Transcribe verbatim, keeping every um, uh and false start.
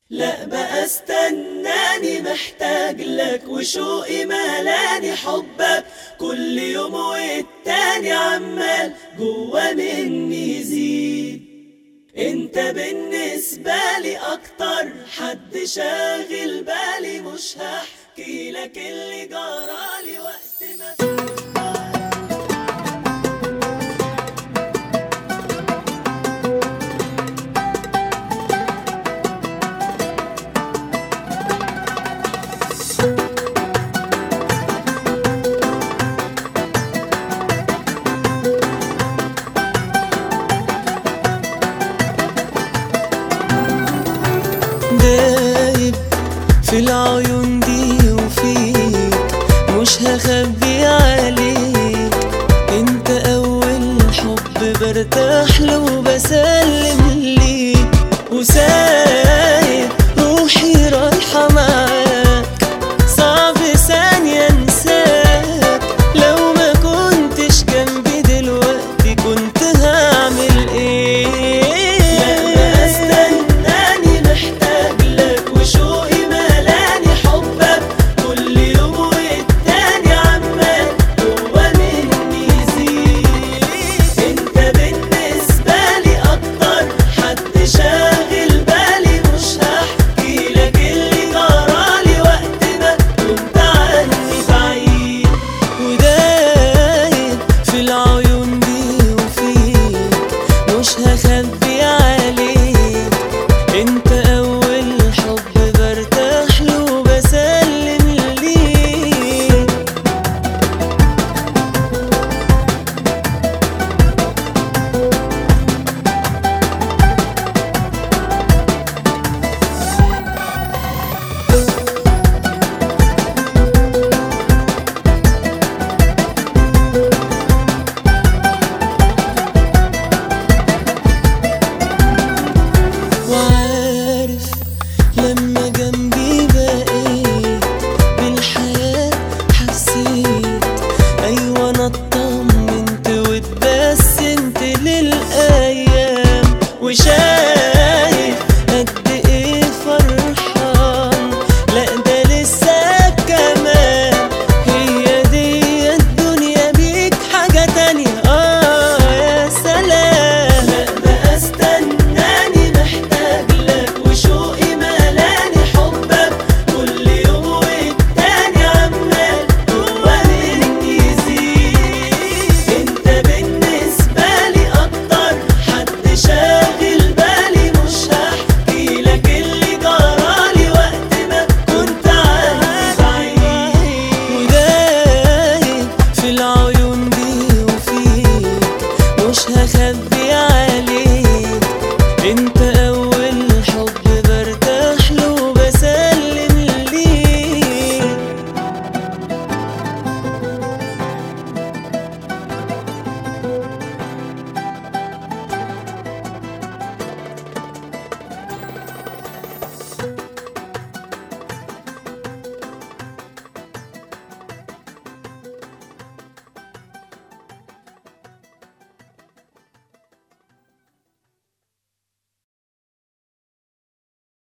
لا بقى استناني محتاج لك، وشوقي ملاني حبك كل يوم والتاني عمال جوا مني يزيد. انت بالنسبة لي اكتر حد شاغل بالي، مش هحكي لك اللي جرالي وقت ما دايب في العيون دي وفيك، مش هخبي عليك. انت اول حب برتاح له وبسلم ليك، وسايب روحي رايحة معاك، صعب ثانية انساك. لو ما كنتش جنبي دلوقتي كنت هعمل ايه؟ هخبي عليك، انت اول حب برتاح له وبسلم ليك. لما جنبي بقيت بالحياة حسيت، أيوة أنا اطمنت واتبسمت للأيام، وشايف قد إيه فرحان. لأ ده لسه كمان، هي دي الدنيا بيك حاجة تانية. آه يا سلام. لا بقى استناني محتاج لك، وشوقي مش هخبي عليك.